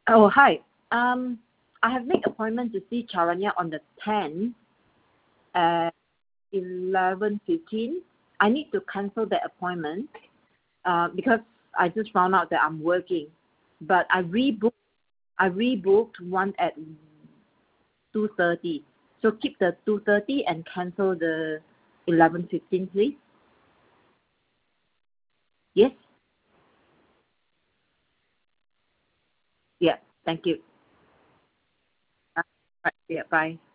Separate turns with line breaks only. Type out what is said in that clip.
Oh, hi. I have made appointment to see Charanya on the 10th at 11:15. I need to cancel the appointment because I just found out that I'm working. But I rebooked one at 2:30. So keep the 2:30 and cancel the 11:15, please. Yes? Yeah. Thank you. Right. Yeah, bye.